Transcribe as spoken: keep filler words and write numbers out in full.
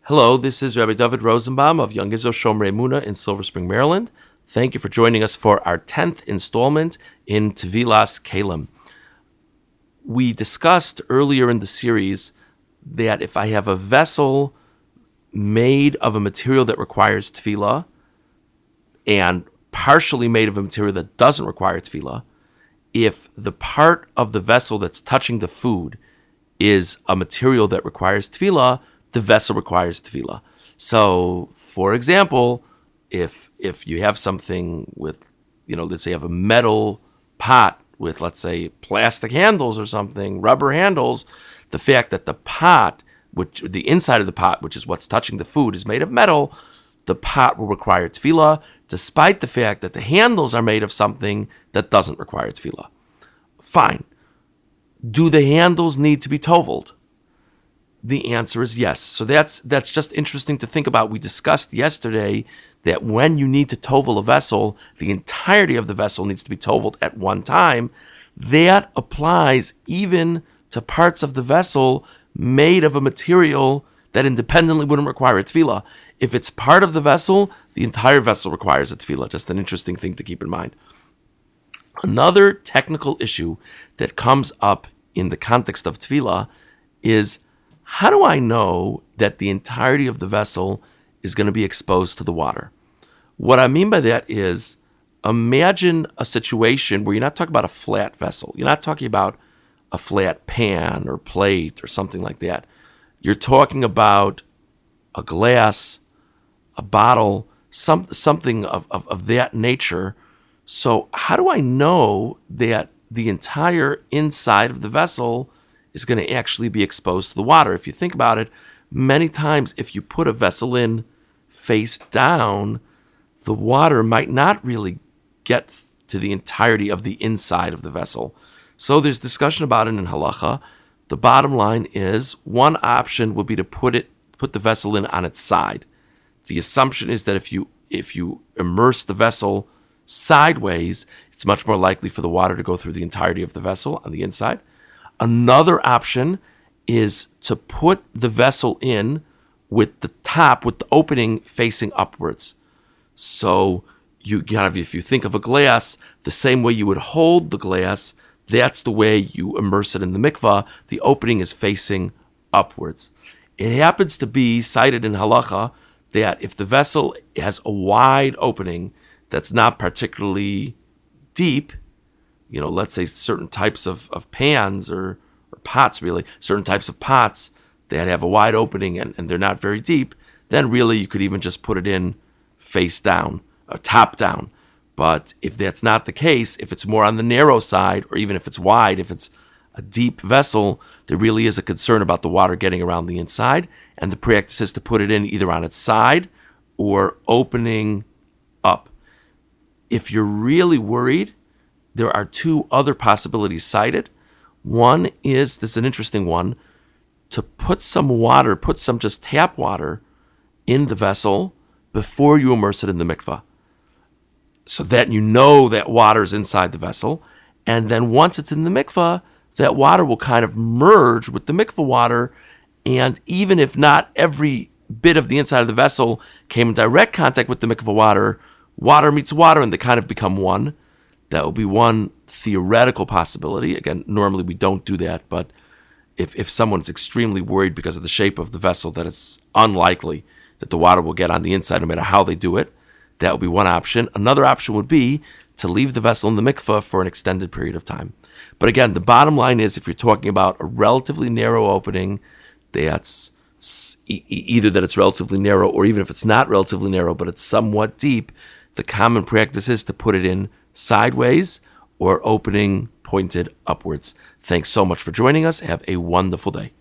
Hello, this is Rabbi David Rosenbaum of Young Israel Shomrei Emunah in Silver Spring, Maryland. Thank you for joining us for our tenth installment in Tevilas Kalim. We discussed earlier in the series that if I have a vessel made of a material that requires tefillah and partially made of a material that doesn't require tefillah, if the part of the vessel that's touching the food is a material that requires tefillah, the vessel requires tefillah. So, for example, if if you have something with, you know, let's say you have a metal pot with, let's say, plastic handles or something, rubber handles, the fact that the pot, which the inside of the pot, which is what's touching the food, is made of metal, the pot will require tefillah, despite the fact that the handles are made of something that doesn't require tefillah. Fine. Do the handles need to be toveled? The answer is yes. So that's that's just interesting to think about. We discussed yesterday that when you need to tovel a vessel, the entirety of the vessel needs to be toveled at one time. That applies even to parts of the vessel made of a material that independently wouldn't require a tefillah. If it's part of the vessel, the entire vessel requires a tefillah. Just an interesting thing to keep in mind. Another technical issue that comes up in the context of tefillah is, how do I know that the entirety of the vessel is going to be exposed to the water? What I mean by that is, imagine a situation where you're not talking about a flat vessel. You're not talking about a flat pan or plate or something like that. You're talking about a glass, a bottle, some, something of, of, of that nature. So how do I know that the entire inside of the vessel is going to actually be exposed to the water? If you think about it, many times if you put a vessel in face down, the water might not really get to the entirety of the inside of the vessel. So there's discussion about it in halacha. The bottom line is, one option would be to put it, put the vessel in on its side. The assumption is that if you if you immerse the vessel sideways, it's much more likely for the water to go through the entirety of the vessel on the inside. Another option is to put the vessel in with the top, with the opening facing upwards. So you kind of, if you think of a glass, the same way you would hold the glass, that's the way you immerse it in the mikvah. The opening is facing upwards. It happens to be cited in halacha that if the vessel has a wide opening that's not particularly deep, you know, let's say certain types of, of pans or, or pots, really, certain types of pots that have a wide opening and, and they're not very deep, then really you could even just put it in face down, or top down. But if that's not the case, if it's more on the narrow side, or even if it's wide, if it's a deep vessel, there really is a concern about the water getting around the inside, and the practice is to put it in either on its side or opening up. If you're really worried, there are two other possibilities cited. One is, this is an interesting one, to put some water, put some just tap water in the vessel before you immerse it in the mikvah, so that you know that water is inside the vessel. And then once it's in the mikvah, that water will kind of merge with the mikvah water. And even if not every bit of the inside of the vessel came in direct contact with the mikvah water, water meets water and they kind of become one. That would be one theoretical possibility. Again, normally we don't do that, but if, if someone's extremely worried because of the shape of the vessel that it's unlikely that the water will get on the inside no matter how they do it, that would be one option. Another option would be to leave the vessel in the mikvah for an extended period of time. But again, the bottom line is, if you're talking about a relatively narrow opening, that's e- either that it's relatively narrow, or even if it's not relatively narrow, but it's somewhat deep, the common practice is to put it in sideways or opening pointed upwards. Thanks so much for joining us. Have a wonderful day.